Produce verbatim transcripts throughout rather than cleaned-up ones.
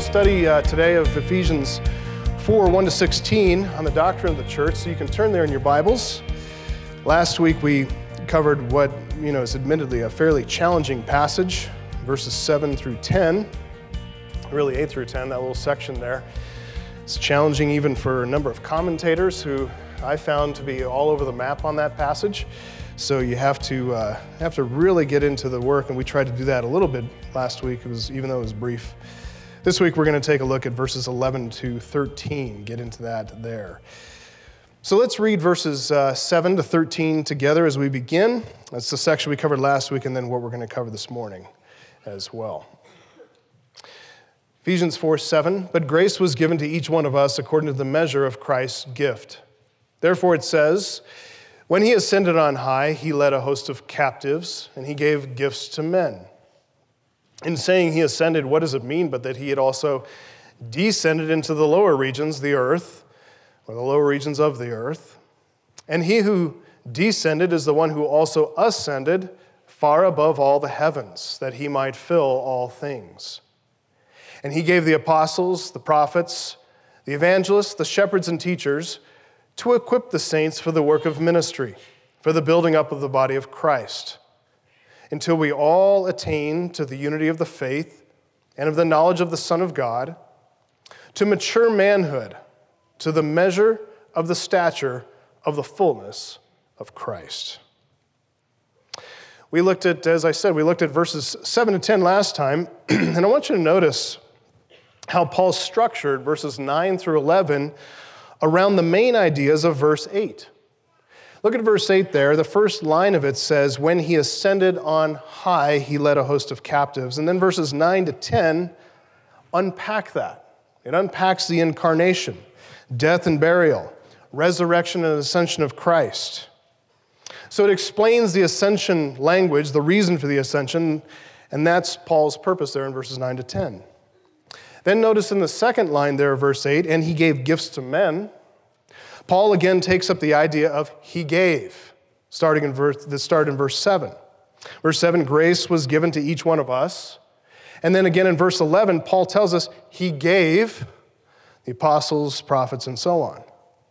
a study uh, today of Ephesians four, one to sixteen on the doctrine of the church, so you can turn there in your Bibles. Last week we covered what, you know, is admittedly a fairly challenging passage, verses seven through ten, really eight through ten, that little section there. It's challenging even for a number of commentators who I found to be all over the map on that passage. So you have to uh, have to really get into the work, and we tried to do that a little bit last week. It was, even though it was brief. This week we're going to take a look at verses eleven to thirteen, get into that there. So let's read verses uh, seven to thirteen together as we begin. That's the section we covered last week, and then what we're going to cover this morning as well. Ephesians four seven, but grace was given to each one of us according to the measure of Christ's gift. Therefore it says, when he ascended on high, he led a host of captives, and he gave gifts to men. In saying he ascended, what does it mean but that he had also descended into the lower regions, the earth, or the lower regions of the earth? And he who descended is the one who also ascended far above all the heavens, that he might fill all things. And he gave the apostles, the prophets, the evangelists, the shepherds and teachers to equip the saints for the work of ministry, for the building up of the body of Christ, until we all attain to the unity of the faith and of the knowledge of the Son of God, to mature manhood, to the measure of the stature of the fullness of Christ. We looked at, as I said, we looked at verses seven to ten last time, and I want you to notice how Paul structured verses nine through eleven around the main ideas of verse eight. Look at verse eight there. The first line of it says, when he ascended on high, he led a host of captives. And then verses nine to ten unpack that. It unpacks the incarnation, death and burial, resurrection and ascension of Christ. So it explains the ascension language, the reason for the ascension, and that's Paul's purpose there in verses nine to ten. Then notice in the second line there, verse eight, and he gave gifts to men. Paul again takes up the idea of he gave, starting in verse, that start in verse seven. Verse seven, grace was given to each one of us. And then again in verse eleven, Paul tells us he gave the apostles, prophets, and so on.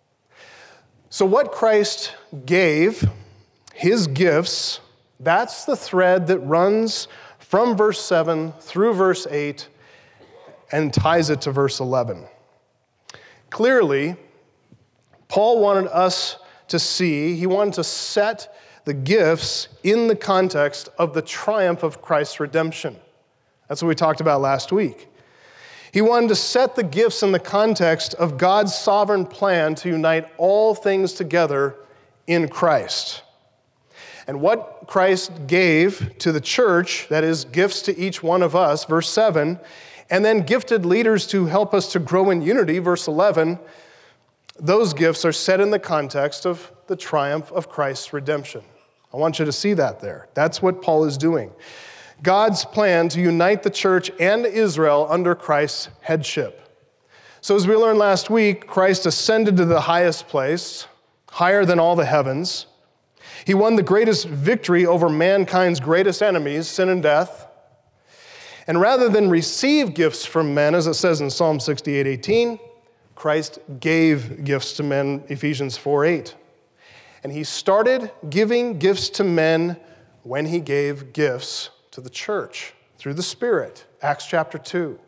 So what Christ gave, his gifts, that's the thread that runs from verse seven through verse eight and ties it to verse eleven. Clearly, Paul wanted us to see, he wanted to set the gifts in the context of the triumph of Christ's redemption. That's what we talked about last week. He wanted to set the gifts in the context of God's sovereign plan to unite all things together in Christ. And what Christ gave to the church, that is, gifts to each one of us, verse seven, and then gifted leaders to help us to grow in unity, verse eleven, those gifts are set in the context of the triumph of Christ's redemption. I want you to see that there. That's what Paul is doing. God's plan to unite the church and Israel under Christ's headship. So as we learned last week, Christ ascended to the highest place, higher than all the heavens. He won the greatest victory over mankind's greatest enemies, sin and death. And rather than receive gifts from men, as it says in Psalm sixty-eight eighteen, Christ gave gifts to men, Ephesians four eight. And he started giving gifts to men when he gave gifts to the church through the Spirit, Acts chapter two.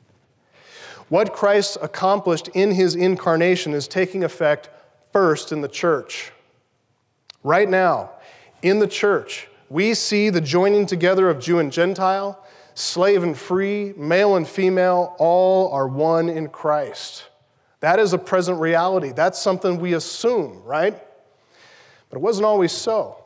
What Christ accomplished in his incarnation is taking effect first in the church. Right now, in the church, we see the joining together of Jew and Gentile, slave and free, male and female, all are one in Christ. That is a present reality. That's something we assume, right? But it wasn't always so.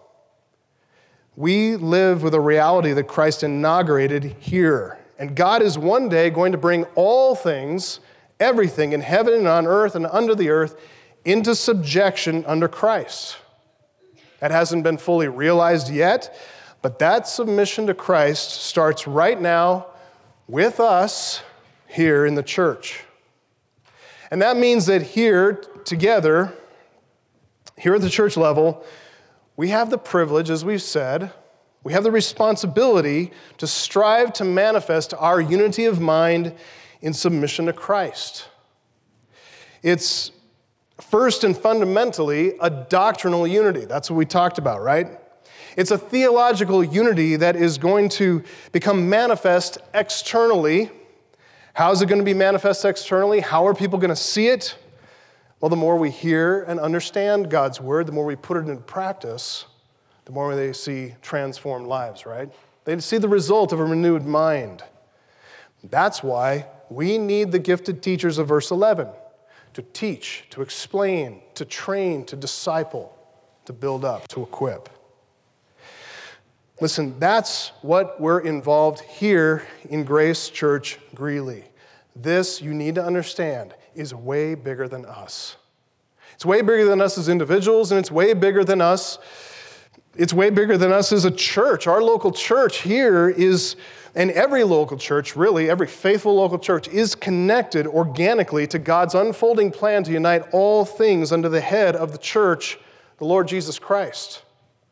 We live with a reality that Christ inaugurated here. And God is one day going to bring all things, everything in heaven and on earth and under the earth, into subjection under Christ. That hasn't been fully realized yet, but that submission to Christ starts right now with us here in the church. And that means that here, together, here at the church level, we have the privilege, as we've said, we have the responsibility to strive to manifest our unity of mind in submission to Christ. It's first and fundamentally a doctrinal unity. That's what we talked about, right? It's a theological unity that is going to become manifest externally. How is it going to be manifest externally? How are people going to see it? Well, the more we hear and understand God's word, the more we put it into practice, the more they see transformed lives, right? They see the result of a renewed mind. That's why we need the gifted teachers of verse eleven to teach, to explain, to train, to disciple, to build up, to equip. Listen, that's what we're involved here in Grace Church Greeley. This, you need to understand, is way bigger than us. It's way bigger than us as individuals, and it's way bigger than us. It's way bigger than us as a church. Our local church here is, and every local church, really, every faithful local church is connected organically to God's unfolding plan to unite all things under the head of the church, the Lord Jesus Christ.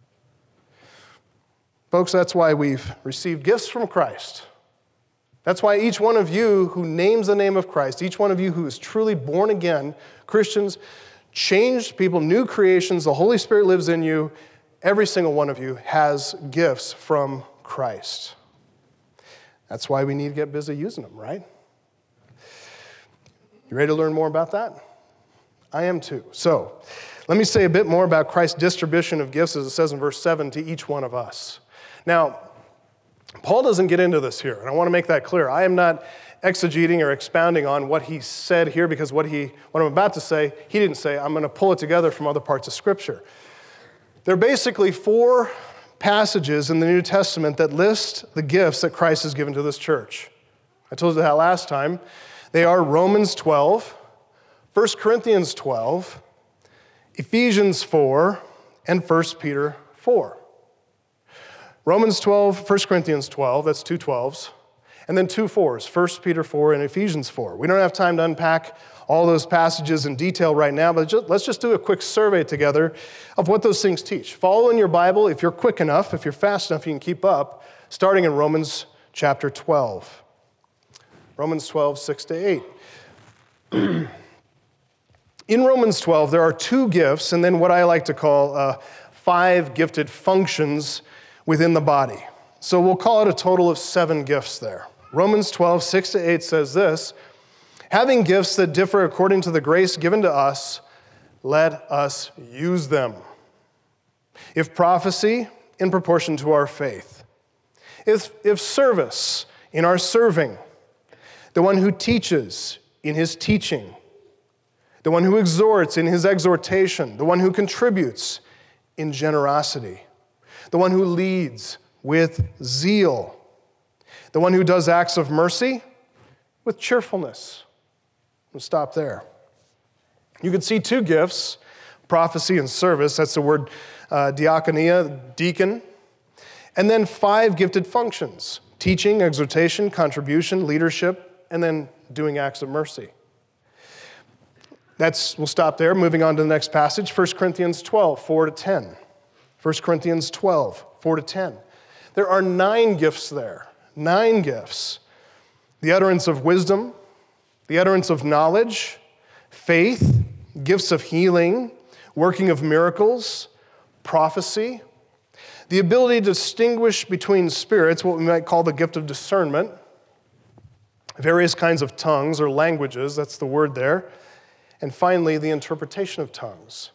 Folks, that's why we've received gifts from Christ. That's why each one of you who names the name of Christ, each one of you who is truly born again, Christians, changed people, new creations, the Holy Spirit lives in you, every single one of you has gifts from Christ. That's why we need to get busy using them, right? You ready to learn more about that? I am too. So, let me say a bit more about Christ's distribution of gifts, as it says in verse seven, to each one of us. Now, Paul doesn't get into this here, and I want to make that clear. I am not exegeting or expounding on what he said here, because what he, what I'm about to say, he didn't say. I'm going to pull it together from other parts of Scripture. There are basically four passages in the New Testament that list the gifts that Christ has given to this church. I told you that last time. They are Romans twelve, First Corinthians twelve, Ephesians four, and First Peter four. Romans twelve, First Corinthians twelve, that's two twelves, and then two fours, First Peter four and Ephesians four. We don't have time to unpack all those passages in detail right now, but just, let's just do a quick survey together of what those things teach. Follow in your Bible, if you're quick enough, if you're fast enough, you can keep up, starting in Romans chapter twelve. Romans twelve, six to eight. In Romans twelve, there are two gifts, and then what I like to call uh, five gifted functions within the body. So we'll call it a total of seven gifts there. Romans twelve, six to eight says this: having gifts that differ according to the grace given to us, let us use them. If prophecy, in proportion to our faith. If, if service, in our serving. The one who teaches, in his teaching. The one who exhorts, in his exhortation. The one who contributes, in generosity. The one who leads, with zeal. The one who does acts of mercy, with cheerfulness. We'll stop there. You can see two gifts, prophecy and service. That's the word uh, diakonia, deacon. And then five gifted functions: teaching, exhortation, contribution, leadership, and then doing acts of mercy. That's, we'll stop there. Moving on to the next passage, First Corinthians twelve, four to ten. First Corinthians twelve, four to ten. There are nine gifts there, nine gifts. The utterance of wisdom, the utterance of knowledge, faith, gifts of healing, working of miracles, prophecy, the ability to distinguish between spirits, what we might call the gift of discernment, various kinds of tongues or languages, that's the word there, and finally, the interpretation of tongues.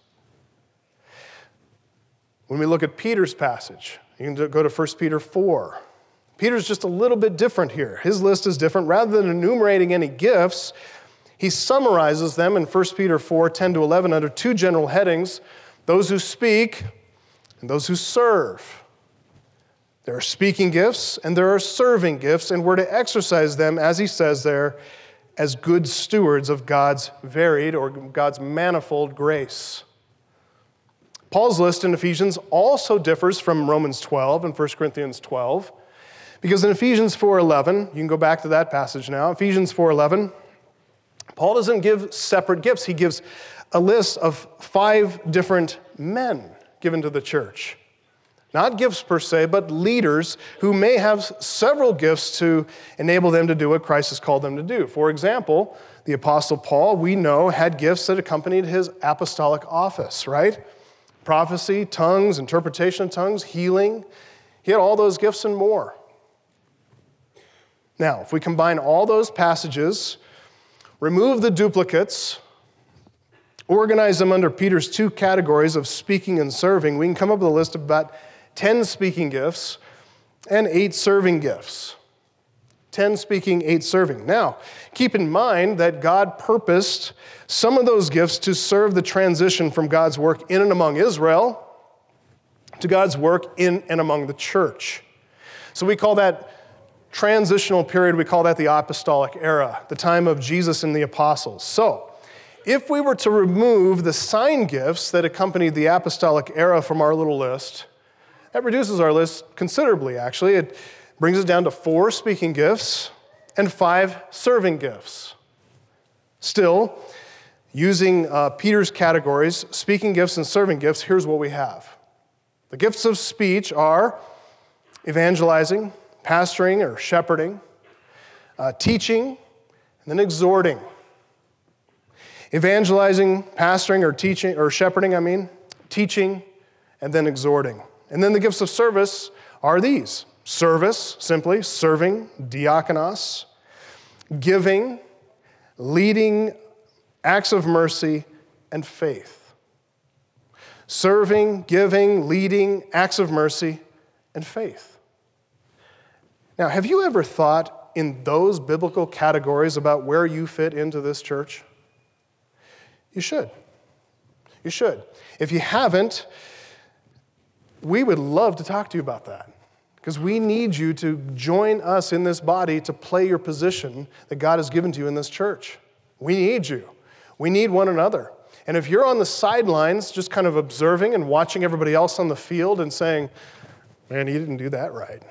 When we look at Peter's passage, you can go to First Peter four. Peter's just a little bit different here. His list is different. Rather than enumerating any gifts, he summarizes them in First Peter four, ten to eleven under two general headings: those who speak and those who serve. There are speaking gifts and there are serving gifts, and we're to exercise them, as he says there, as good stewards of God's varied or God's manifold grace. Paul's list in Ephesians also differs from Romans twelve and First Corinthians twelve, because in Ephesians four eleven, you can go back to that passage now, Ephesians four eleven, Paul doesn't give separate gifts. He gives a list of five different men given to the church. Not gifts per se, but leaders who may have several gifts to enable them to do what Christ has called them to do. For example, the Apostle Paul, we know, had gifts that accompanied his apostolic office, right? Prophecy, tongues, interpretation of tongues, healing. He had all those gifts and more. Now, if we combine all those passages, remove the duplicates, organize them under Peter's two categories of speaking and serving, we can come up with a list of about ten speaking gifts and eight serving gifts. ten speaking, eight serving. Now, keep in mind that God purposed some of those gifts to serve the transition from God's work in and among Israel to God's work in and among the church. So we call that transitional period, we call that the apostolic era, the time of Jesus and the apostles. So, if we were to remove the sign gifts that accompanied the apostolic era from our little list, that reduces our list considerably, actually. It brings us down to four speaking gifts and five serving gifts. Still, using uh, Peter's categories, speaking gifts and serving gifts, here's what we have. The gifts of speech are evangelizing, pastoring or shepherding, uh, teaching, and then exhorting. Evangelizing, pastoring, or teaching, or shepherding, I mean, teaching, and then exhorting. And then the gifts of service are these: service, simply, serving, diakonos, giving, leading, acts of mercy, and faith. Serving, giving, leading, acts of mercy, and faith. Now, have you ever thought in those biblical categories about where you fit into this church? You should. You should. If you haven't, we would love to talk to you about that, because we need you to join us in this body to play your position that God has given to you in this church. We need you. We need one another. And if you're on the sidelines just kind of observing and watching everybody else on the field and saying, man, he didn't do that right,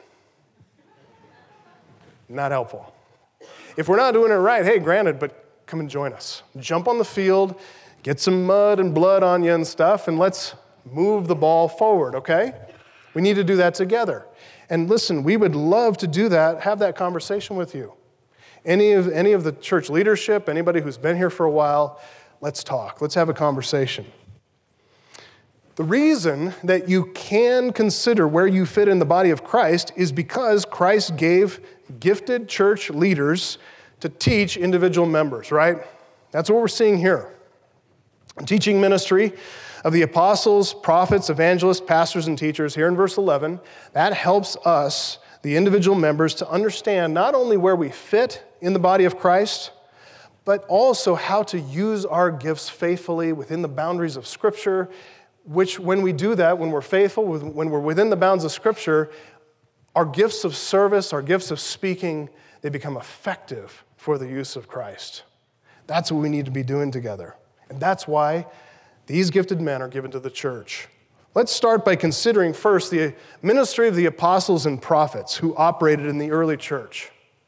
not helpful. If we're not doing it right, hey, granted, but come and join us. Jump on the field, get some mud and blood on you and stuff, and let's move the ball forward, okay? We need to do that together. And listen, we would love to do that, have that conversation with you. Any of, any of the church leadership, anybody who's been here for a while, let's talk. Let's have a conversation. The reason that you can consider where you fit in the body of Christ is because Christ gave gifted church leaders to teach individual members, right? That's what we're seeing here. A teaching ministry of the apostles, prophets, evangelists, pastors, and teachers here in verse eleven, that helps us, the individual members, to understand not only where we fit in the body of Christ, but also how to use our gifts faithfully within the boundaries of Scripture, which when we do that, when we're faithful, when we're within the bounds of Scripture, our gifts of service, our gifts of speaking, they become effective for the use of Christ. That's what we need to be doing together. And that's why these gifted men are given to the church. Let's start by considering first the ministry of the apostles and prophets who operated in the early church.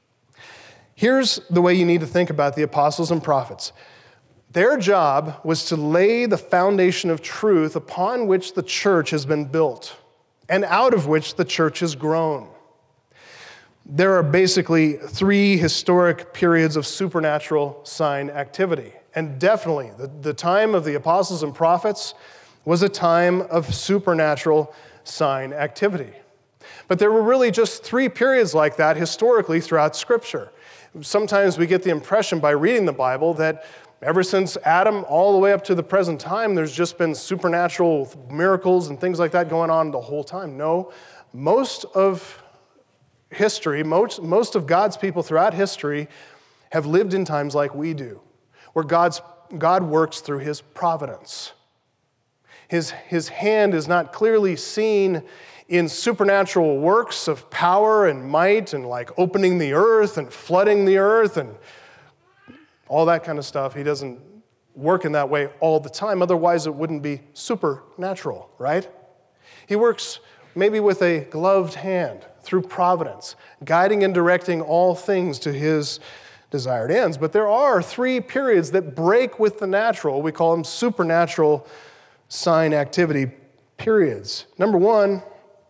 Here's the way you need to think about the apostles and prophets. Their job was to lay the foundation of truth upon which the church has been built, and out of which the church has grown. There are basically three historic periods of supernatural sign activity. And definitely, the, the time of the apostles and prophets was a time of supernatural sign activity. But there were really just three periods like that historically throughout Scripture. Sometimes we get the impression by reading the Bible that ever since Adam all the way up to the present time, there's just been supernatural miracles and things like that going on the whole time. No, most of history, most, most of God's people throughout history have lived in times like we do, where God's, God works through his providence. His, his hand is not clearly seen in supernatural works of power and might and like opening the earth and flooding the earth and all that kind of stuff. He doesn't work in that way all the time. Otherwise, it wouldn't be supernatural, right? He works maybe with a gloved hand through providence, guiding and directing all things to his desired ends. But there are three periods that break with the natural. We call them supernatural sign activity periods. Number one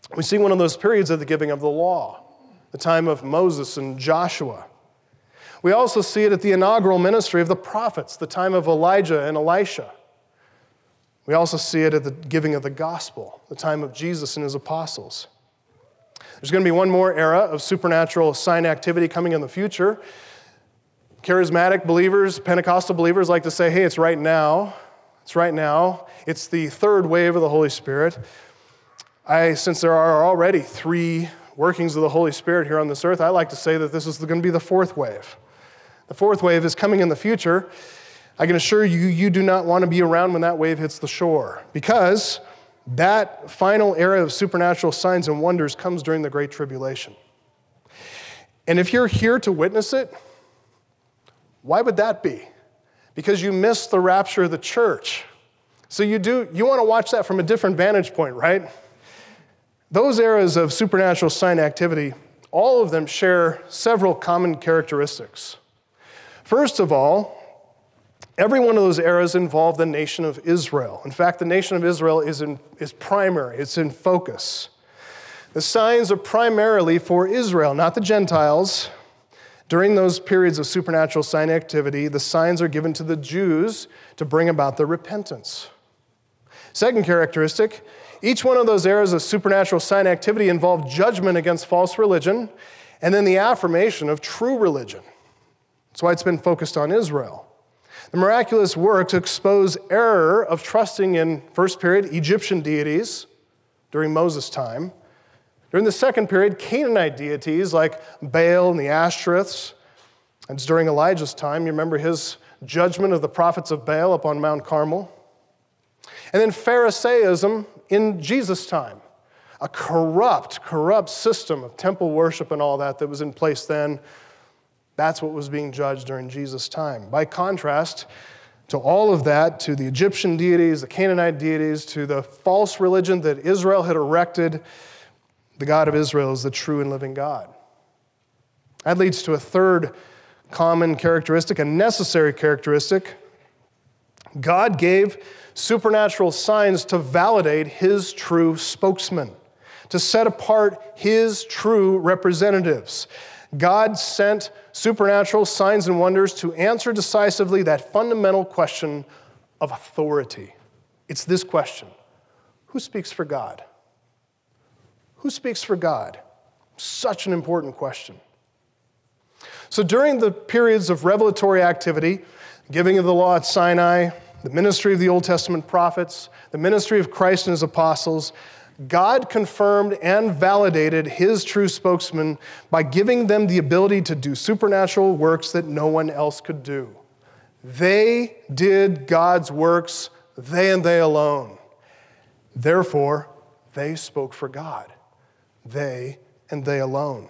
We see one of those periods of the giving of the law, the time of Moses and Joshua. We also see it at the inaugural ministry of the prophets, the time of Elijah and Elisha. We also see it at the giving of the gospel, the time of Jesus and his apostles. There's going to be one more era of supernatural sign activity coming in the future. Charismatic believers, Pentecostal believers like to say, hey, it's right now. It's right now. It's the third wave of the Holy Spirit. I, since there are already three workings of the Holy Spirit here on this earth, I like to say that this is going to be the fourth wave. The fourth wave is coming in the future. I can assure you, you do not want to be around when that wave hits the shore, because that final era of supernatural signs and wonders comes during the Great Tribulation. And if you're here to witness it, why would that be? Because you missed the rapture of the church. So you do, you want to watch that from a different vantage point, right? Those eras of supernatural sign activity, all of them share several common characteristics. First of all, every one of those eras involved the nation of Israel. In fact, the nation of Israel is, in, is primary, it's in focus. The signs are primarily for Israel, not the Gentiles. During those periods of supernatural sign activity, the signs are given to the Jews to bring about their repentance. Second characteristic, each one of those eras of supernatural sign activity involved judgment against false religion and then the affirmation of true religion. That's why it's been focused on Israel. The miraculous work to expose error of trusting in, first period, Egyptian deities during Moses' time. During the second period, Canaanite deities like Baal and the Ashtoreths. And it's during Elijah's time. You remember his judgment of the prophets of Baal upon Mount Carmel. And then Pharisaism in Jesus' time. A corrupt, corrupt system of temple worship and all that that was in place then. That's what was being judged during Jesus' time. By contrast to all of that, to the Egyptian deities, the Canaanite deities, to the false religion that Israel had erected, the God of Israel is the true and living God. That leads to a third common characteristic, a necessary characteristic. God gave supernatural signs to validate his true spokesman, to set apart his true representatives. God sent supernatural signs and wonders to answer decisively that fundamental question of authority. It's this question: who speaks for God? Who speaks for God? Such an important question. So during the periods of revelatory activity, giving of the law at Sinai, the ministry of the Old Testament prophets, the ministry of Christ and his apostles, God confirmed and validated his true spokesman by giving them the ability to do supernatural works that no one else could do. They did God's works, they and they alone. Therefore, they spoke for God. They and they alone.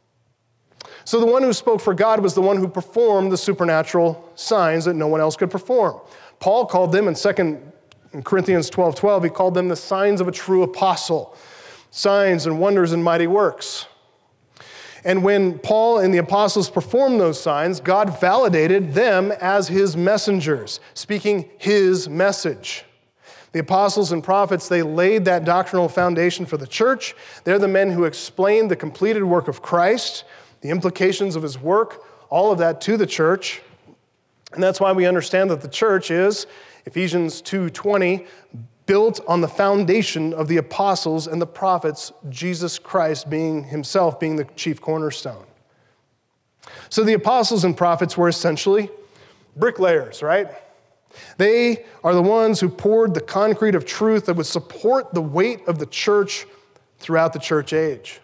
So the one who spoke for God was the one who performed the supernatural signs that no one else could perform. Paul called them in Second Corinthians twelve twelve, he called them the signs of a true apostle, signs and wonders and mighty works. And when Paul and the apostles performed those signs, God validated them as his messengers, speaking his message. The apostles and prophets, they laid that doctrinal foundation for the church. They're the men who explained the completed work of Christ, the implications of his work, all of that to the church. And that's why we understand that the church is, Ephesians two twenty, built on the foundation of the apostles and the prophets, Jesus Christ being himself being the chief cornerstone. So the apostles and prophets were essentially bricklayers, right? They are the ones who poured the concrete of truth that would support the weight of the church throughout the church age.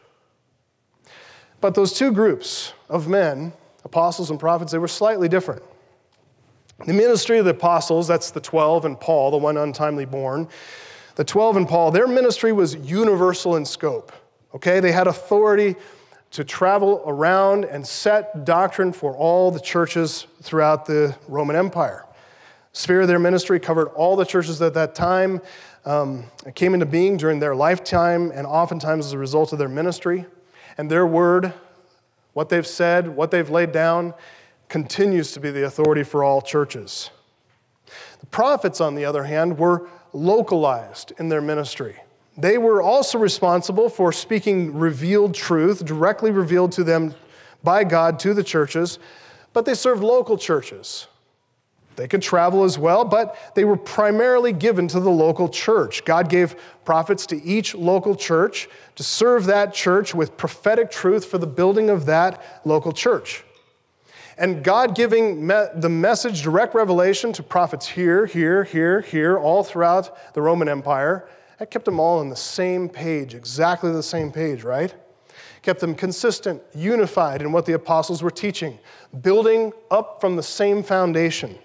But those two groups of men, apostles and prophets, they were slightly different. The ministry of the apostles, that's the twelve and Paul, the one untimely born. The twelve and Paul, their ministry was universal in scope. Okay, they had authority to travel around and set doctrine for all the churches throughout the Roman Empire. The sphere of their ministry covered all the churches at that time. Um, it came into being during their lifetime and oftentimes as a result of their ministry. And their word, what they've said, what they've laid down, continues to be the authority for all churches. The prophets, on the other hand, were localized in their ministry. They were also responsible for speaking revealed truth, directly revealed to them by God to the churches, but they served local churches. They could travel as well, but they were primarily given to the local church. God gave prophets to each local church to serve that church with prophetic truth for the building of that local church. And God giving me- the message, direct revelation to prophets here, here, here, here, all throughout the Roman Empire, that kept them all on the same page, exactly the same page, right? Kept them consistent, unified in what the apostles were teaching, building up from the same foundation.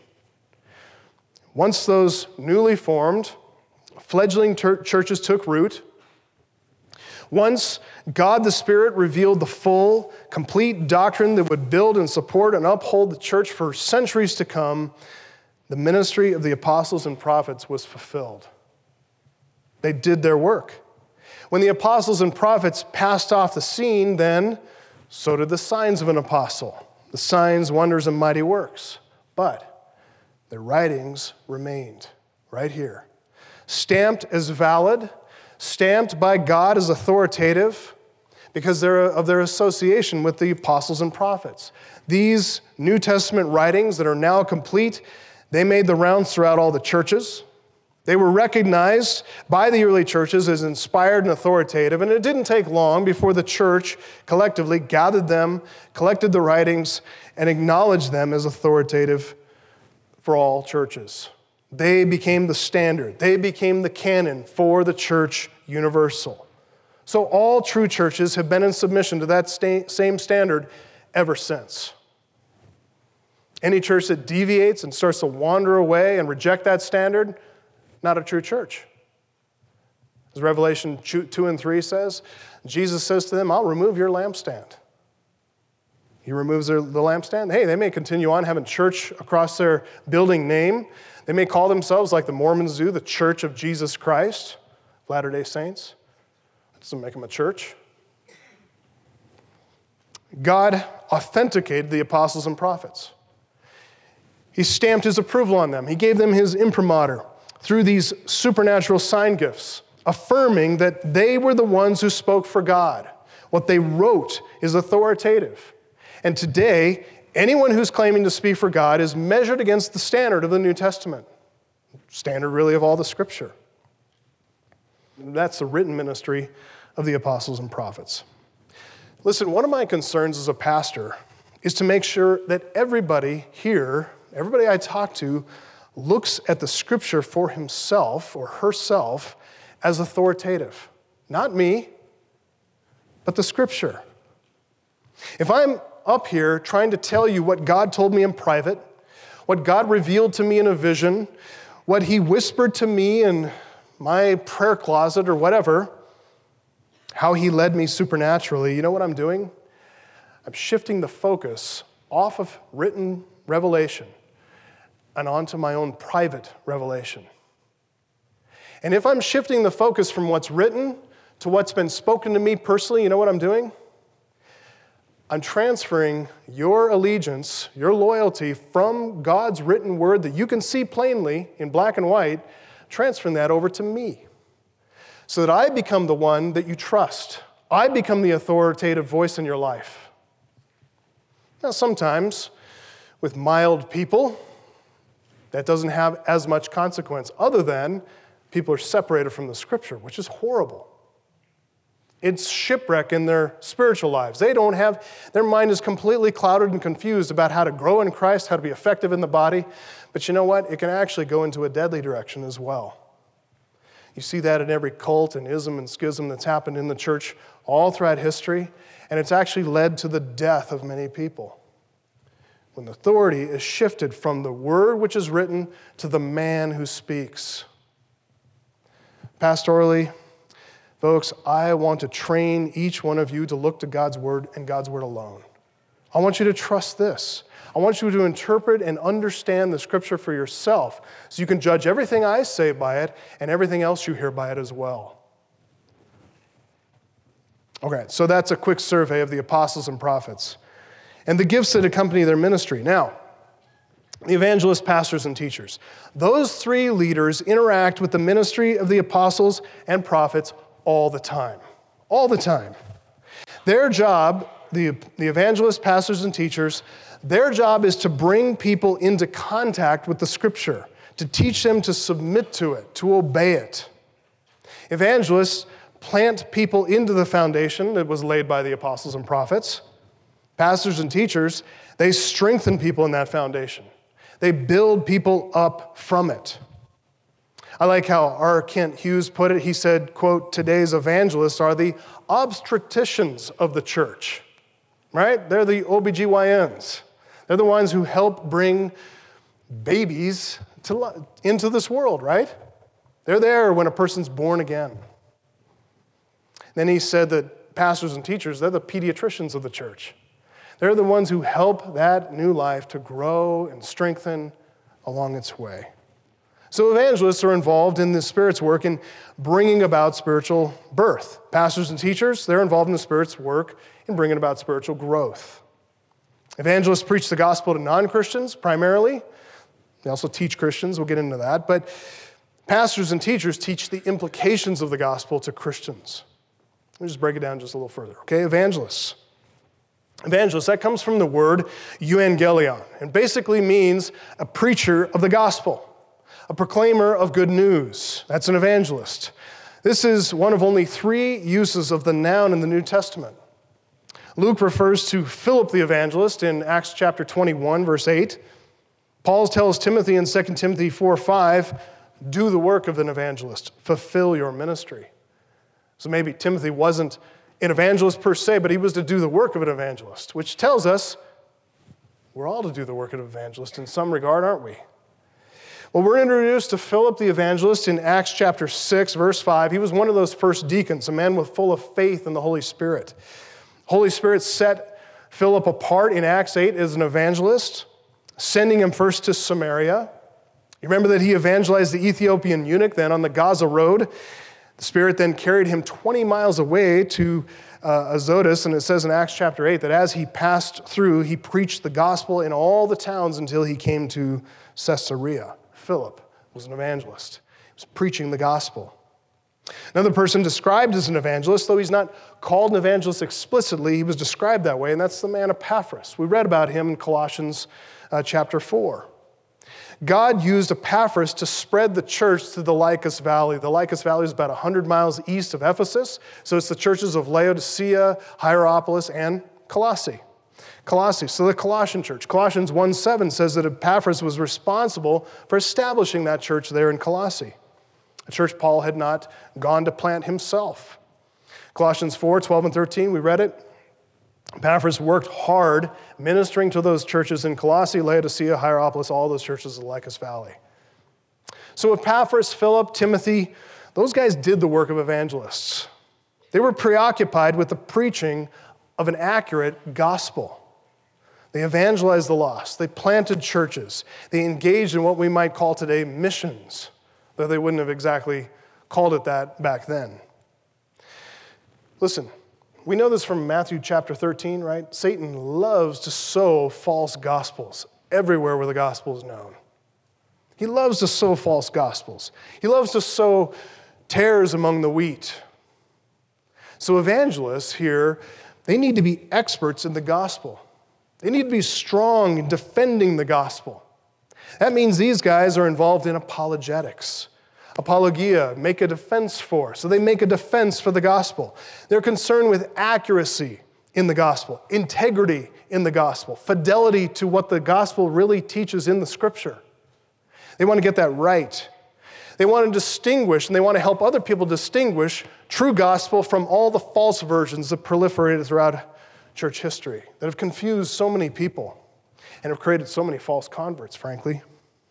Once those newly formed, fledgling ter- churches took root, once God the Spirit revealed the full, complete doctrine that would build and support and uphold the church for centuries to come, the ministry of the apostles and prophets was fulfilled. They did their work. When the apostles and prophets passed off the scene, then so did the signs of an apostle, the signs, wonders, and mighty works. But their writings remained right here, stamped as valid, stamped by God as authoritative because of their association with the apostles and prophets. These New Testament writings that are now complete, they made the rounds throughout all the churches. They were recognized by the early churches as inspired and authoritative, and it didn't take long before the church collectively gathered them, collected the writings, and acknowledged them as authoritative for all churches. They became the standard. They became the canon for the church universal. So all true churches have been in submission to that sta- same standard ever since. Any church that deviates and starts to wander away and reject that standard, not a true church. As Revelation two and three says, Jesus says to them, I'll remove your lampstand. He removes their, the lampstand. Hey, they may continue on having church across their building name. They may call themselves, like the Mormons do, the Church of Jesus Christ, Latter-day Saints. That doesn't make them a church. God authenticated the apostles and prophets. He stamped his approval on them. He gave them his imprimatur through these supernatural sign gifts, affirming that they were the ones who spoke for God. What they wrote is authoritative. And today, anyone who's claiming to speak for God is measured against the standard of the New Testament, standard really of all the Scripture. That's the written ministry of the apostles and prophets. Listen, one of my concerns as a pastor is to make sure that everybody here, everybody I talk to, looks at the Scripture for himself or herself as authoritative. Not me, but the Scripture. If I'm up here trying to tell you what God told me in private, what God revealed to me in a vision, what he whispered to me in my prayer closet or whatever, how he led me supernaturally, you know what I'm doing? I'm shifting the focus off of written revelation and onto my own private revelation. And if I'm shifting the focus from what's written to what's been spoken to me personally, you know what I'm doing? I'm transferring your allegiance, your loyalty from God's written word that you can see plainly in black and white, transferring that over to me so that I become the one that you trust. I become the authoritative voice in your life. Now, sometimes with mild people, that doesn't have as much consequence other than people are separated from the Scripture, which is horrible. It's shipwreck in their spiritual lives. They don't have, their mind is completely clouded and confused about how to grow in Christ, how to be effective in the body. But you know what? It can actually go into a deadly direction as well. You see that in every cult and ism and schism that's happened in the church all throughout history, and it's actually led to the death of many people. When authority is shifted from the word which is written to the man who speaks. Pastorally, folks, I want to train each one of you to look to God's word and God's word alone. I want you to trust this. I want you to interpret and understand the Scripture for yourself so you can judge everything I say by it and everything else you hear by it as well. Okay, so that's a quick survey of the apostles and prophets and the gifts that accompany their ministry. Now, the evangelists, pastors, and teachers. Those three leaders interact with the ministry of the apostles and prophets all the time. All the time. Their job, the, the evangelists, pastors, and teachers, their job is to bring people into contact with the Scripture, to teach them to submit to it, to obey it. Evangelists plant people into the foundation that was laid by the apostles and prophets. Pastors and teachers, they strengthen people in that foundation. They build people up from it. I like how R. Kent Hughes put it. He said, quote, "Today's evangelists are the obstetricians of the church," right? They're the O B G Y Ns. They're the ones who help bring babies to, into this world, right? They're there when a person's born again. Then he said that pastors and teachers, they're the pediatricians of the church. They're the ones who help that new life to grow and strengthen along its way. So evangelists are involved in the Spirit's work in bringing about spiritual birth. Pastors and teachers, they're involved in the Spirit's work in bringing about spiritual growth. Evangelists preach the gospel to non-Christians primarily. They also teach Christians. We'll get into that. But pastors and teachers teach the implications of the gospel to Christians. Let me just break it down just a little further. Okay, evangelists. Evangelist, that comes from the word euangelion, and basically means a preacher of the gospel, a proclaimer of good news. That's an evangelist. This is one of only three uses of the noun in the New Testament. Luke refers to Philip the evangelist in Acts chapter twenty-one, verse eight. Paul tells Timothy in Second Timothy four five, do the work of an evangelist, fulfill your ministry. So maybe Timothy wasn't an evangelist per se, but he was to do the work of an evangelist, which tells us we're all to do the work of an evangelist in some regard, aren't we? Well, we're introduced to Philip the evangelist in Acts chapter six, verse five. He was one of those first deacons, a man with full of faith in the Holy Spirit. Holy Spirit set Philip apart in Acts eight as an evangelist, sending him first to Samaria. You remember that he evangelized the Ethiopian eunuch then on the Gaza Road. The Spirit then carried him twenty miles away to uh, Azotus, and it says in Acts chapter eight that as he passed through, he preached the gospel in all the towns until he came to Caesarea. Philip was an evangelist. He was preaching the gospel. Another person described as an evangelist, though he's not called an evangelist explicitly, he was described that way, and that's the man Epaphras. We read about him in Colossians uh, chapter four. God used Epaphras to spread the church to the Lycus Valley. The Lycus Valley is about one hundred miles east of Ephesus, so it's the churches of Laodicea, Hierapolis, and Colossae. Colossae, so the Colossian church. Colossians one seven says that Epaphras was responsible for establishing that church there in Colossae, a church Paul had not gone to plant himself. Colossians four twelve and thirteen, we read it. Epaphras worked hard ministering to those churches in Colossae, Laodicea, Hierapolis, all those churches of the Lycus Valley. So Epaphras, Philip, Timothy, those guys did the work of evangelists. They were preoccupied with the preaching of an accurate gospel. They evangelized the lost. They planted churches. They engaged in what we might call today missions, though they wouldn't have exactly called it that back then. Listen, we know this from Matthew chapter thirteen, right? Satan loves to sow false gospels everywhere where the gospel is known. He loves to sow false gospels. He loves to sow tares among the wheat. So evangelists here, they need to be experts in the gospel. They need to be strong in defending the gospel. That means these guys are involved in apologetics. Apologia, make a defense for. So they make a defense for the gospel. They're concerned with accuracy in the gospel, integrity in the gospel, fidelity to what the gospel really teaches in the scripture. They want to get that right. They want to distinguish, and they want to help other people distinguish true gospel from all the false versions that proliferated throughout church history that have confused so many people and have created so many false converts, frankly.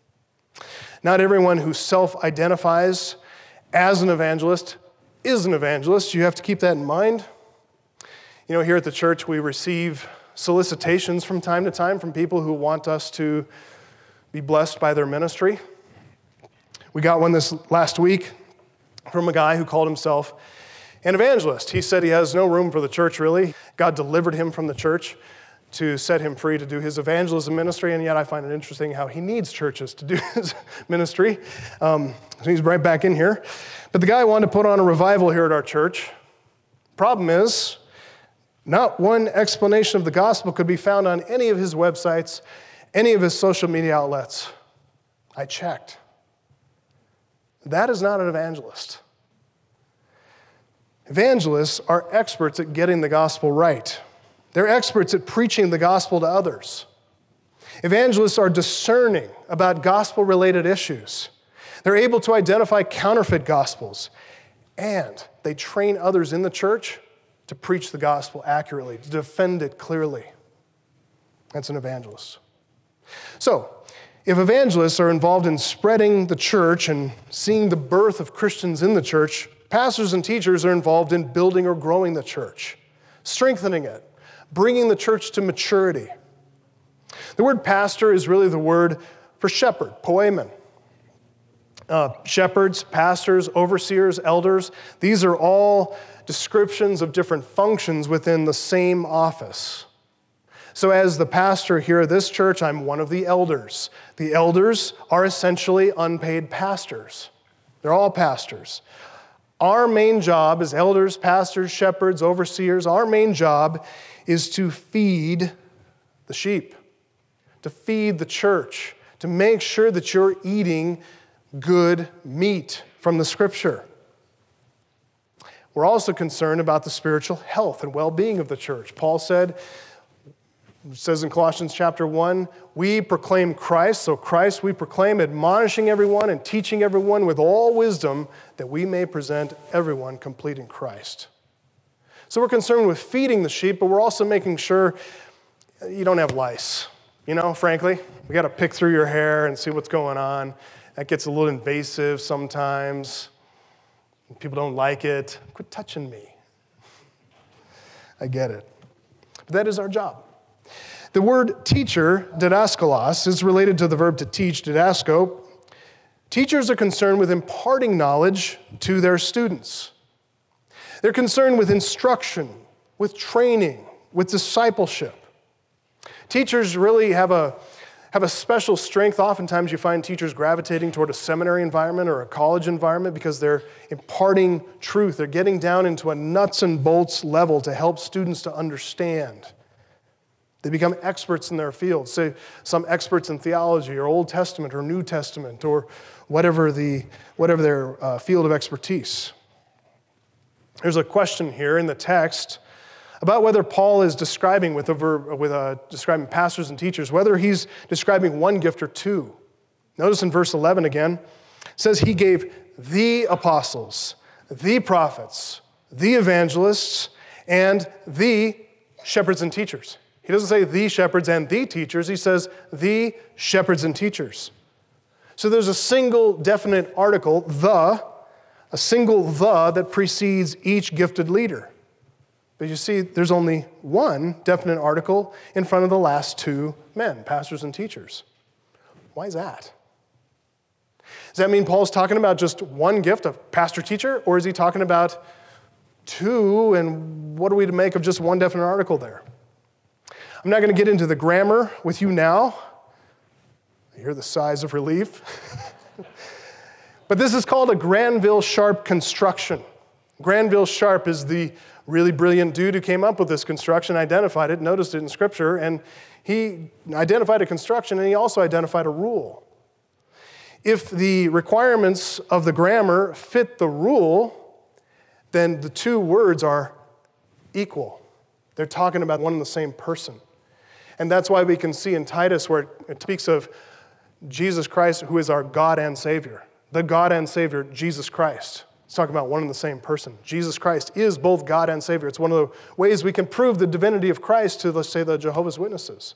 Not everyone who self-identifies as an evangelist is an evangelist. You have to keep that in mind. You know, here at the church, we receive solicitations from time to time from people who want us to be blessed by their ministry. We got one this last week from a guy who called himself an evangelist. He said he has no room for the church, really. God delivered him from the church. to set him free to do his evangelism ministry, and yet I find it interesting how he needs churches to do his ministry. Um, so he's right back in here. But the guy wanted to put on a revival here at our church. Problem is, not one explanation of the gospel could be found on any of his websites, any of his social media outlets. I checked. That is not an evangelist. Evangelists are experts at getting the gospel right. They're experts at preaching the gospel to others. Evangelists are discerning about gospel-related issues. They're able to identify counterfeit gospels, and they train others in the church to preach the gospel accurately, to defend it clearly. That's an evangelist. So, if evangelists are involved in spreading the church and seeing the birth of Christians in the church, pastors and teachers are involved in building or growing the church, strengthening it, bringing the church to maturity. The word pastor is really the word for shepherd, poimen. Uh, shepherds, pastors, overseers, elders, these are all descriptions of different functions within the same office. So as the pastor here at this church, I'm one of the elders. The elders are essentially unpaid pastors. They're all pastors. Our main job as elders, pastors, shepherds, overseers, our main job is to feed the sheep, to feed the church, to make sure that you're eating good meat from the Scripture. We're also concerned about the spiritual health and well-being of the church. Paul said, it says in Colossians chapter one, we proclaim Christ, so Christ we proclaim, admonishing everyone and teaching everyone with all wisdom, that we may present everyone complete in Christ. So we're concerned with feeding the sheep, but we're also making sure you don't have lice. You know, frankly, we got to pick through your hair and see what's going on. That gets a little invasive sometimes. People don't like it. Quit touching me. I get it. But that is our job. The word teacher, didaskalos, is related to the verb to teach, didasko. Teachers are concerned with imparting knowledge to their students. They're concerned with instruction, with training, with discipleship. Teachers really have a, have a special strength. Oftentimes you find teachers gravitating toward a seminary environment or a college environment because they're imparting truth. They're getting down into a nuts and bolts level to help students to understand. They become experts in their field, say some experts in theology or Old Testament or New Testament or whatever, the, whatever their uh, field of expertise. There's a question here in the text about whether Paul is describing with a verb, with a, describing pastors and teachers, whether he's describing one gift or two. Notice in verse eleven again, it says he gave the apostles, the prophets, the evangelists, and the shepherds and teachers. He doesn't say the shepherds and the teachers. He says the shepherds and teachers. So there's a single definite article, the, a single the that precedes each gifted leader. But you see, there's only one definite article in front of the last two men, pastors and teachers. Why is that? Does that mean Paul's talking about just one gift of pastor-teacher, or is he talking about two, and what are we to make of just one definite article there? I'm not going to get into the grammar with you now. I hear the sighs of relief. But this is called a Granville-Sharp construction. Granville-Sharp is the really brilliant dude who came up with this construction, identified it, noticed it in Scripture, and he identified a construction, and he also identified a rule. If the requirements of the grammar fit the rule, then the two words are equal. They're talking about one and the same person. And that's why we can see in Titus where it speaks of Jesus Christ, who is our God and Savior. The God and Savior, Jesus Christ. It's talking about one and the same person. Jesus Christ is both God and Savior. It's one of the ways we can prove the divinity of Christ to, let's say, the Jehovah's Witnesses.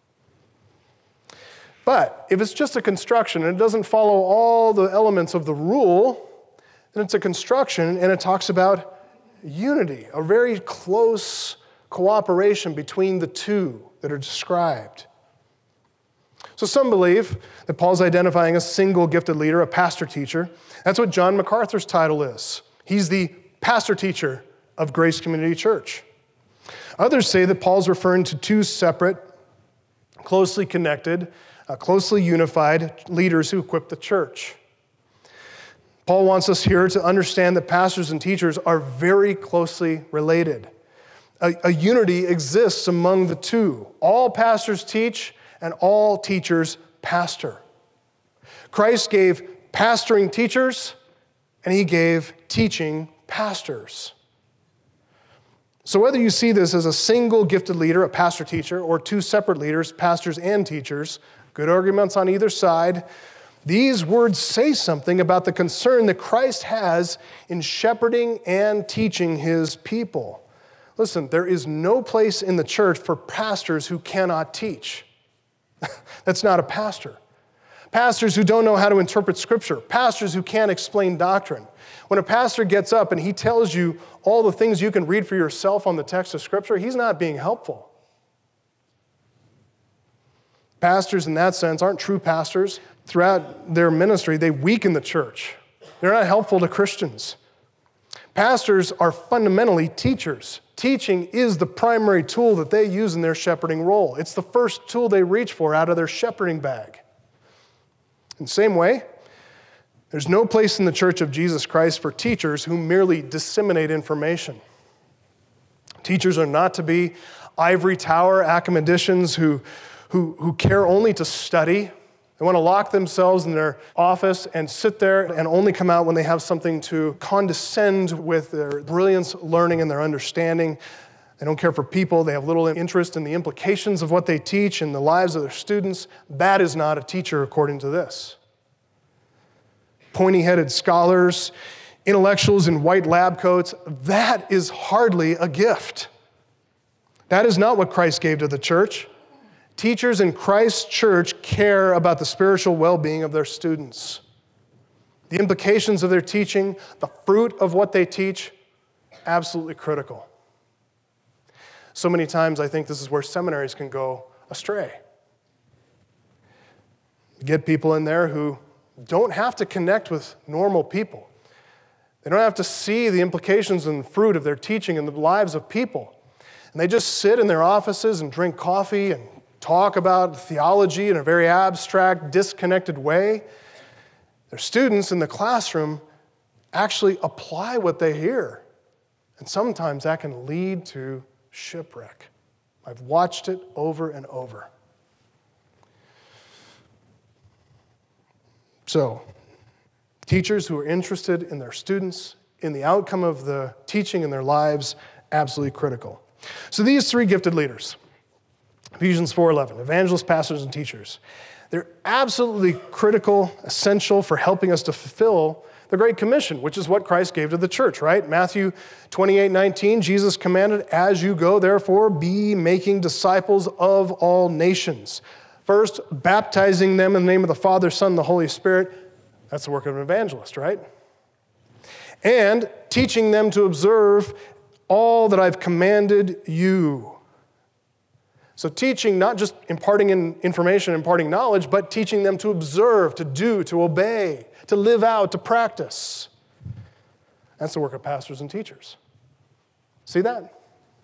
But if it's just a construction and it doesn't follow all the elements of the rule, then it's a construction and it talks about unity, a very close cooperation between the two that are described. So some believe that Paul's identifying a single gifted leader, a pastor-teacher. That's what John MacArthur's title is. He's the pastor-teacher of Grace Community Church. Others say that Paul's referring to two separate, closely connected, uh, closely unified leaders who equip the church. Paul wants us here to understand that pastors and teachers are very closely related. A, a unity exists among the two. All pastors teach, and all teachers pastor. Christ gave pastoring teachers, and he gave teaching pastors. So whether you see this as a single gifted leader, a pastor-teacher, or two separate leaders, pastors and teachers, good arguments on either side, these words say something about the concern that Christ has in shepherding and teaching his people. Listen, there is no place in the church for pastors who cannot teach. That's not a pastor. Pastors who don't know how to interpret Scripture. Pastors who can't explain doctrine. When a pastor gets up and he tells you all the things you can read for yourself on the text of Scripture, he's not being helpful. Pastors in that sense aren't true pastors. Throughout their ministry, they weaken the church. They're not helpful to Christians. Pastors are fundamentally teachers. Teaching is the primary tool that they use in their shepherding role. It's the first tool they reach for out of their shepherding bag. In the same way, there's no place in the Church of Jesus Christ for teachers who merely disseminate information. Teachers are not to be ivory tower academicians who, who, who care only to study. They want to lock themselves in their office and sit there and only come out when they have something to condescend with their brilliance, learning, and their understanding. They don't care for people. They have little interest in the implications of what they teach in the lives of their students. That is not a teacher according to this. Pointy-headed scholars, intellectuals in white lab coats, that is hardly a gift. That is not what Christ gave to the church. Teachers in Christ's church care about the spiritual well-being of their students. The implications of their teaching, the fruit of what they teach, absolutely critical. So many times I think this is where seminaries can go astray. You get people in there who don't have to connect with normal people. They don't have to see the implications and fruit of their teaching in the lives of people. And they just sit in their offices and drink coffee and talk about theology in a very abstract, disconnected way. Their students in the classroom actually apply what they hear. And sometimes that can lead to shipwreck. I've watched it over and over. So, teachers who are interested in their students, in the outcome of the teaching in their lives, absolutely critical. So these three gifted leaders, Ephesians four eleven, evangelists, pastors, and teachers. They're absolutely critical, essential for helping us to fulfill the Great Commission, which is what Christ gave to the church, right? Matthew twenty-eight nineteen, Jesus commanded, as you go, therefore, be making disciples of all nations. First, baptizing them in the name of the Father, Son, and the Holy Spirit. That's the work of an evangelist, right? And teaching them to observe all that I've commanded you. So teaching, not just imparting in information, imparting knowledge, but teaching them to observe, to do, to obey, to live out, to practice. That's the work of pastors and teachers. See that?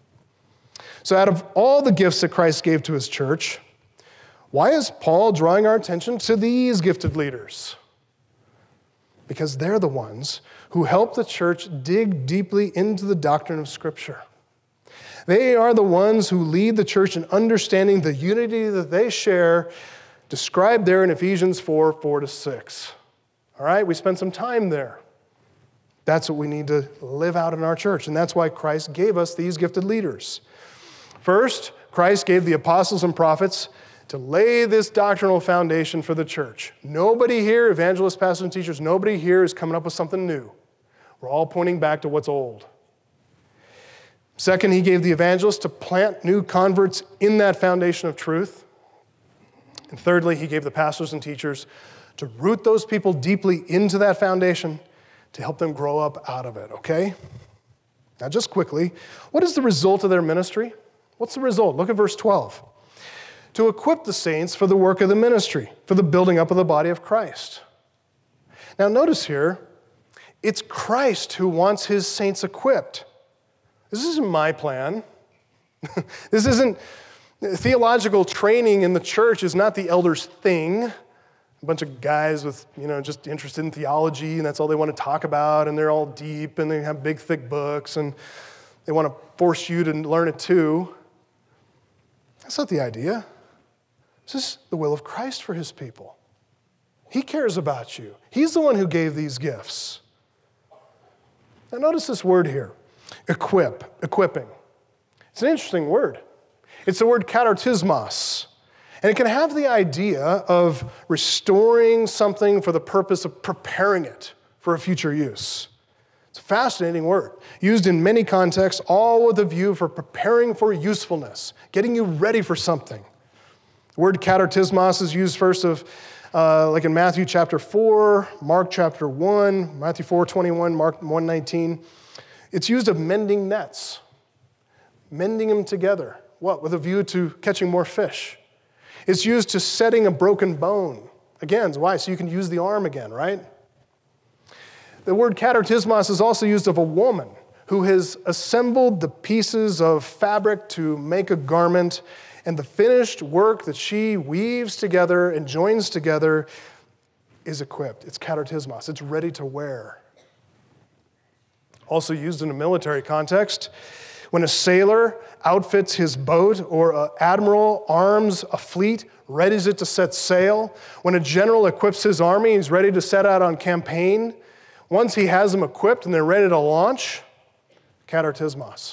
So out of all the gifts that Christ gave to his church, why is Paul drawing our attention to these gifted leaders? Because they're the ones who help the church dig deeply into the doctrine of Scripture. They are the ones who lead the church in understanding the unity that they share, described there in Ephesians four, four to six. All right, we spent some time there. That's what we need to live out in our church, and that's why Christ gave us these gifted leaders. First, Christ gave the apostles and prophets to lay this doctrinal foundation for the church. Nobody here, evangelists, pastors, and teachers, nobody here is coming up with something new. We're all pointing back to what's old. Second, he gave the evangelists to plant new converts in that foundation of truth. And thirdly, he gave the pastors and teachers to root those people deeply into that foundation to help them grow up out of it, okay? Now, just quickly, what is the result of their ministry? What's the result? Look at verse twelve. To equip the saints for the work of the ministry, for the building up of the body of Christ. Now, notice here, it's Christ who wants his saints equipped. This isn't my plan. This isn't, theological training in the church is not the elders' thing. A bunch of guys with, you know, just interested in theology, and that's all they want to talk about, and they're all deep, and they have big, thick books, and they want to force you to learn it too. That's not the idea. This is the will of Christ for his people. He cares about you. He's the one who gave these gifts. Now notice this word here, equip, equipping. It's an interesting word. It's the word katartismos. And it can have the idea of restoring something for the purpose of preparing it for a future use. It's a fascinating word, used in many contexts, all with a view for preparing for usefulness, getting you ready for something. The word katartismos is used first of, uh, like in Matthew chapter four, Mark chapter one, Matthew four twenty-one, Mark one nineteen. It's used of mending nets, mending them together. What? With a view to catching more fish. It's used to setting a broken bone. Again, why? So you can use the arm again, right? The word katartismos is also used of a woman who has assembled the pieces of fabric to make a garment, and the finished work that she weaves together and joins together is equipped. It's katartismos. It's ready to wear. Also used in a military context, when a sailor outfits his boat or an admiral arms a fleet, readies it to set sail. When a general equips his army, he's ready to set out on campaign. Once he has them equipped and they're ready to launch, katartismos.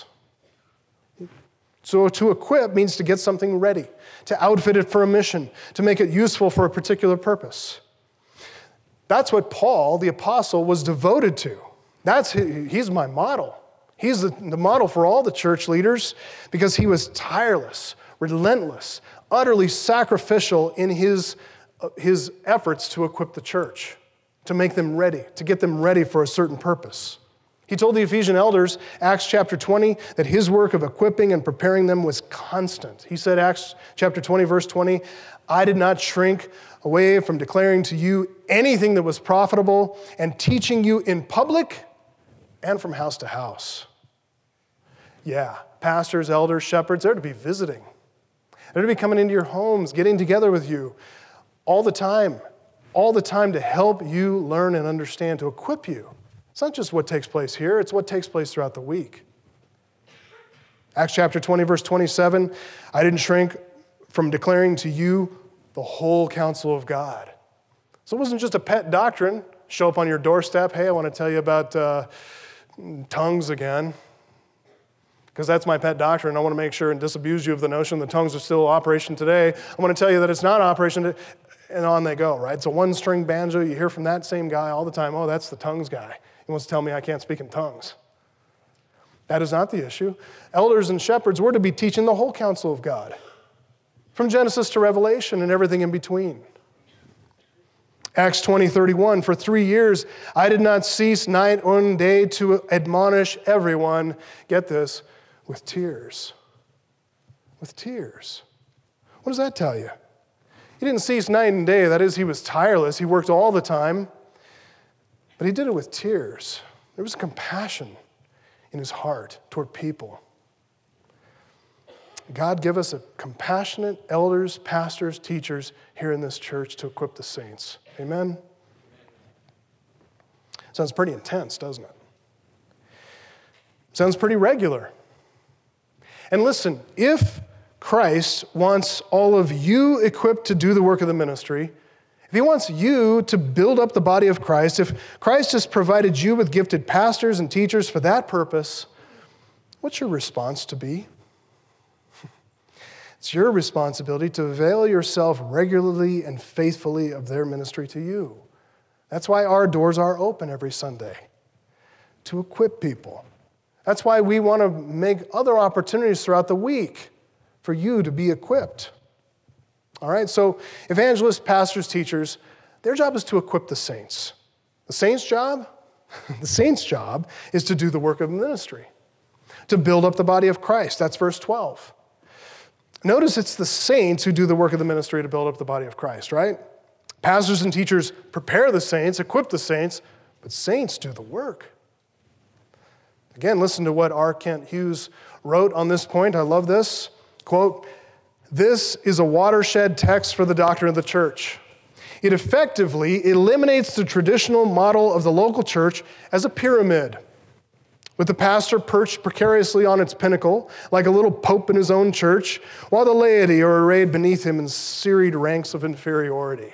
So to equip means to get something ready, to outfit it for a mission, to make it useful for a particular purpose. That's what Paul, the apostle, was devoted to. That's he's my model. He's the, the model for all the church leaders because he was tireless, relentless, utterly sacrificial in his, uh, his efforts to equip the church, to make them ready, to get them ready for a certain purpose. He told the Ephesian elders, Acts chapter twenty, that his work of equipping and preparing them was constant. He said, Acts chapter twenty, verse twenty, I did not shrink away from declaring to you anything that was profitable and teaching you in public and from house to house. Yeah, pastors, elders, shepherds, they're to be visiting. They're to be coming into your homes, getting together with you all the time, all the time to help you learn and understand, to equip you. It's not just what takes place here, it's what takes place throughout the week. Acts chapter twenty, verse twenty-seven, I didn't shrink from declaring to you the whole counsel of God. So it wasn't just a pet doctrine, show up on your doorstep, hey, I want to tell you about uh, tongues again, because that's my pet doctrine. I want to make sure and disabuse you of the notion that tongues are still in operation today. I want to tell you that it's not operation today. And on they go, right? It's a one-string banjo. You hear from that same guy all the time, oh, that's the tongues guy. He wants to tell me I can't speak in tongues. That is not the issue. Elders and shepherds were to be teaching the whole counsel of God, from Genesis to Revelation and everything in between. Acts twenty, thirty-one, for three years I did not cease night or day to admonish everyone, get this, with tears. With tears. What does that tell you? He didn't cease night and day. That is, he was tireless. He worked all the time. But he did it with tears. There was compassion in his heart toward people. God give us a compassionate elders, pastors, teachers here in this church to equip the saints. Amen? Sounds pretty intense, doesn't it? Sounds pretty regular. And listen, if Christ wants all of you equipped to do the work of the ministry, if he wants you to build up the body of Christ, if Christ has provided you with gifted pastors and teachers for that purpose, what's your response to be? It's your responsibility to avail yourself regularly and faithfully of their ministry to you. That's why our doors are open every Sunday, to equip people. That's why we want to make other opportunities throughout the week for you to be equipped. All right, so evangelists, pastors, teachers, their job is to equip the saints. The saints' job? The saints' job is to do the work of ministry, to build up the body of Christ. That's verse twelve. Notice it's the saints who do the work of the ministry to build up the body of Christ, right? Pastors and teachers prepare the saints, equip the saints, but saints do the work. Again, listen to what R. Kent Hughes wrote on this point, I love this, quote, "This is a watershed text for the doctrine of the church. It effectively eliminates the traditional model of the local church as a pyramid, with the pastor perched precariously on its pinnacle, like a little pope in his own church, while the laity are arrayed beneath him in serried ranks of inferiority.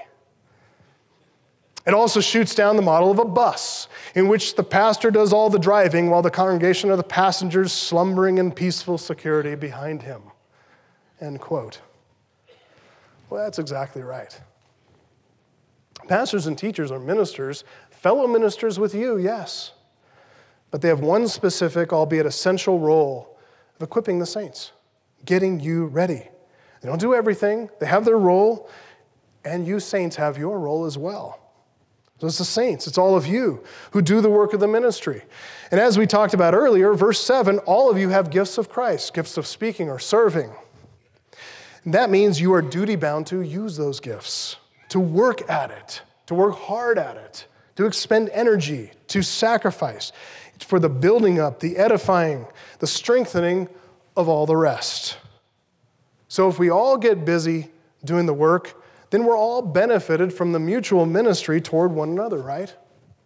It also shoots down the model of a bus, in which the pastor does all the driving while the congregation are the passengers slumbering in peaceful security behind him." End quote. Well, that's exactly right. Pastors and teachers are ministers, fellow ministers with you, yes. But they have one specific, albeit essential role of equipping the saints, getting you ready. They don't do everything. They have their role, and you saints have your role as well. So it's the saints, it's all of you who do the work of the ministry. And as we talked about earlier, verse seven, all of you have gifts of Christ, gifts of speaking or serving. And that means you are duty-bound to use those gifts, to work at it, to work hard at it, to expend energy, to sacrifice. It's for the building up, the edifying, the strengthening of all the rest. So if we all get busy doing the work, then we're all benefited from the mutual ministry toward one another, right?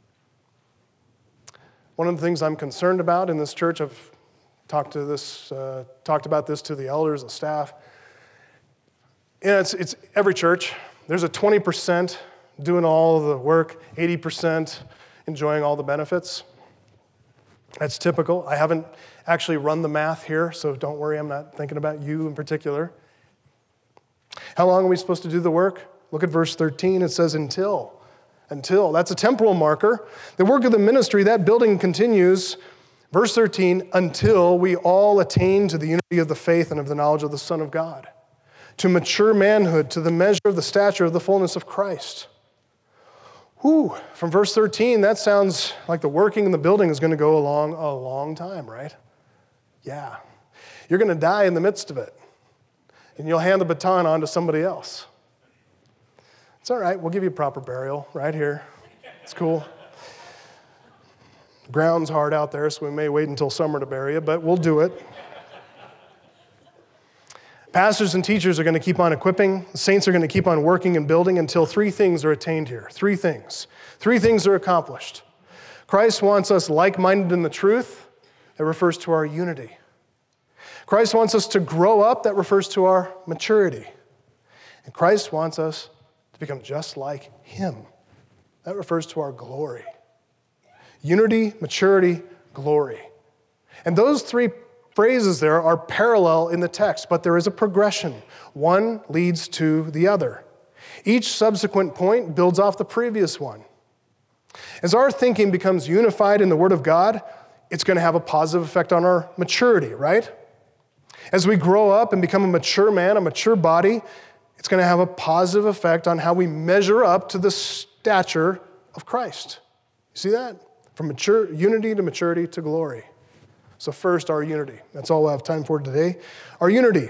One of the things I'm concerned about in this church, I've talked to this, uh, talked about this to the elders, the staff. You know, it's, it's every church. There's a twenty percent doing all the work, eighty percent enjoying all the benefits. That's typical. I haven't actually run the math here, so don't worry, I'm not thinking about you in particular. How long are we supposed to do the work? Look at verse thirteen. It says until. Until. That's a temporal marker. The work of the ministry, that building continues. Verse thirteen, until we all attain to the unity of the faith and of the knowledge of the Son of God, to mature manhood, to the measure of the stature of the fullness of Christ. Whew, from verse thirteen, that sounds like the working in the building is going to go along a long time, right? Yeah. You're going to die in the midst of it, and you'll hand the baton on to somebody else. It's all right. We'll give you proper burial right here. It's cool. The ground's hard out there, so we may wait until summer to bury you, but we'll do it. Pastors and teachers are going to keep on equipping. The saints are going to keep on working and building until three things are attained here. Three things. Three things are accomplished. Christ wants us like-minded in the truth. That refers to our unity. Christ wants us to grow up. That refers to our maturity. And Christ wants us to become just like him. That refers to our glory. Unity, maturity, glory. And those three phrases there are parallel in the text, but there is a progression. One leads to the other. Each subsequent point builds off the previous one. As our thinking becomes unified in the Word of God, it's going to have a positive effect on our maturity, right? As we grow up and become a mature man, a mature body, it's going to have a positive effect on how we measure up to the stature of Christ. You see that? From mature unity to maturity to glory. So first, our unity. That's all we'll have time for today. Our unity.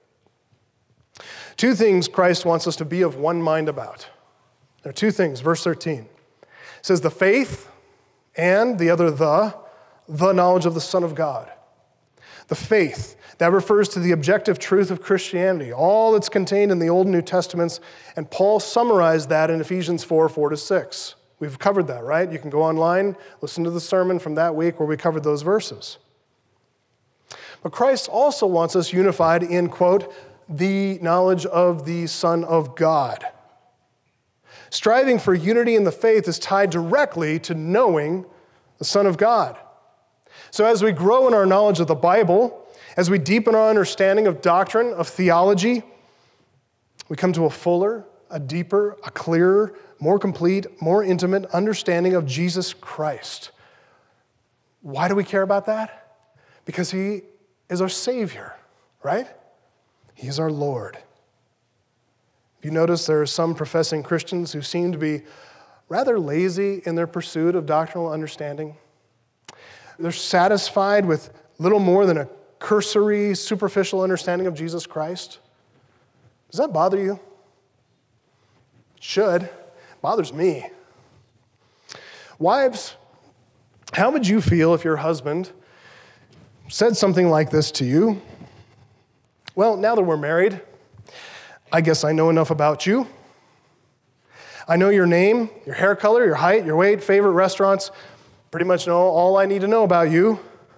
Two things Christ wants us to be of one mind about. There are two things. Verse thirteen. It says the faith and the other the, the knowledge of the Son of God. The faith, that refers to the objective truth of Christianity, all that's contained in the Old and New Testaments, and Paul summarized that in Ephesians four, four to six. We've covered that, right? You can go online, listen to the sermon from that week where we covered those verses. But Christ also wants us unified in, quote, the knowledge of the Son of God. Striving for unity in the faith is tied directly to knowing the Son of God. So as we grow in our knowledge of the Bible, as we deepen our understanding of doctrine, of theology, we come to a fuller, a deeper, a clearer, more complete, more intimate understanding of Jesus Christ. Why do we care about that? Because he is our Savior, right? He is our Lord. You notice there are some professing Christians who seem to be rather lazy in their pursuit of doctrinal understanding. They're satisfied with little more than a cursory, superficial understanding of Jesus Christ. Does that bother you? It should. It bothers me. Wives, how would you feel if your husband said something like this to you. Well, now that we're married, I guess I know enough about you. I know your name, your hair color, your height, your weight, favorite restaurants. Pretty much know all I need to know about you.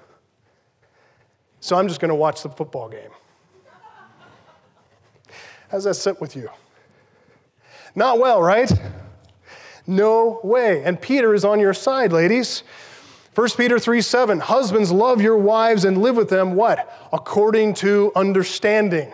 So I'm just going to watch the football game. How does that sit with you? Not well, right? No way. And Peter is on your side, ladies. First Peter three seven, husbands, love your wives and live with them, what? According to understanding.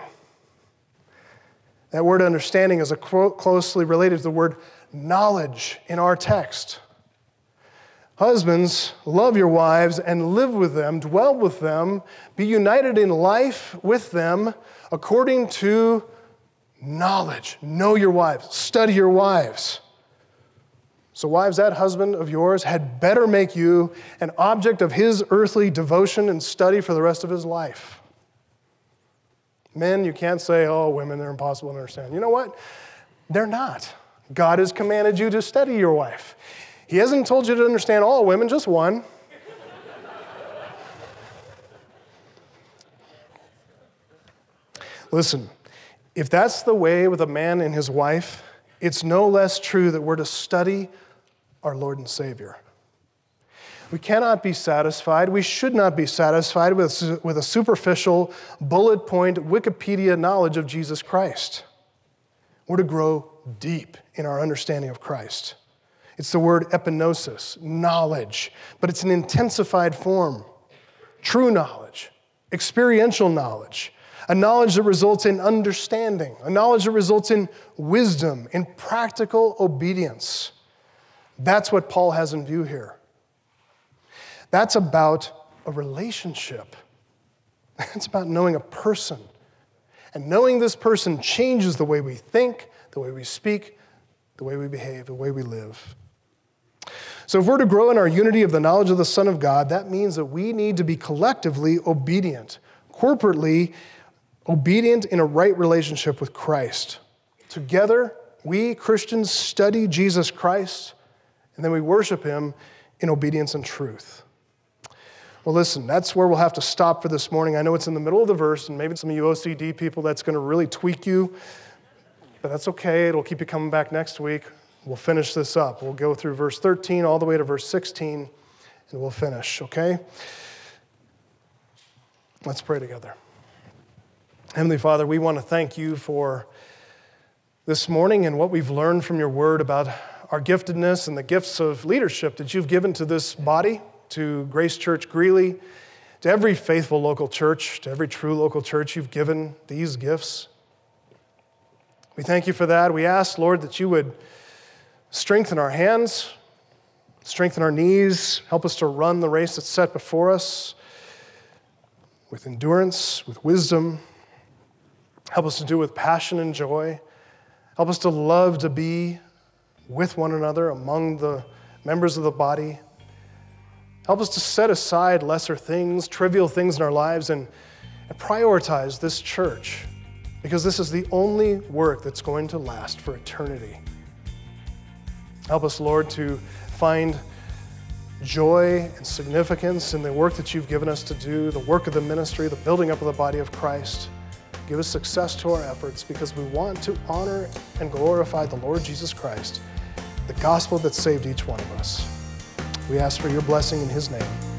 That word understanding is a quote closely related to the word knowledge in our text. Husbands, love your wives and live with them, dwell with them, be united in life with them according to knowledge. Know your wives, study your wives. So wives, that husband of yours had better make you an object of his earthly devotion and study for the rest of his life. Men, you can't say, oh, women, they're impossible to understand. You know what? They're not. God has commanded you to study your wife. He hasn't told you to understand all women, just one. Listen, if that's the way with a man and his wife, it's no less true that we're to study our Lord and Savior. We cannot be satisfied, we should not be satisfied with, with a superficial, bullet point Wikipedia knowledge of Jesus Christ. We're to grow deep in our understanding of Christ. It's the word epignosis, knowledge, but it's an intensified form. True knowledge, experiential knowledge, a knowledge that results in understanding, a knowledge that results in wisdom, in practical obedience. That's what Paul has in view here. That's about a relationship. It's about knowing a person. And knowing this person changes the way we think, the way we speak, the way we behave, the way we live. So if we're to grow in our unity of the knowledge of the Son of God, that means that we need to be collectively obedient, corporately obedient in a right relationship with Christ. Together, we Christians study Jesus Christ, and then we worship him in obedience and truth. Well, listen, that's where we'll have to stop for this morning. I know it's in the middle of the verse, and maybe some of you O C D people, that's going to really tweak you, but that's okay. It'll keep you coming back next week. We'll finish this up. We'll go through verse thirteen all the way to verse sixteen, and we'll finish, okay? Let's pray together. Heavenly Father, we want to thank you for this morning and what we've learned from your word about our giftedness and the gifts of leadership that you've given to this body, to Grace Church Greeley, to every faithful local church, to every true local church, you've given these gifts. We thank you for that. We ask, Lord, that you would strengthen our hands, strengthen our knees, help us to run the race that's set before us with endurance, with wisdom. Help us to do it with passion and joy. Help us to love to be with one another among the members of the body. Help us to set aside lesser things, trivial things in our lives, and, and prioritize this church, because this is the only work that's going to last for eternity. Help us, Lord, to find joy and significance in the work that you've given us to do, the work of the ministry, the building up of the body of Christ. Give us success to our efforts, because we want to honor and glorify the Lord Jesus Christ, the gospel that saved each one of us. We ask for your blessing in his name.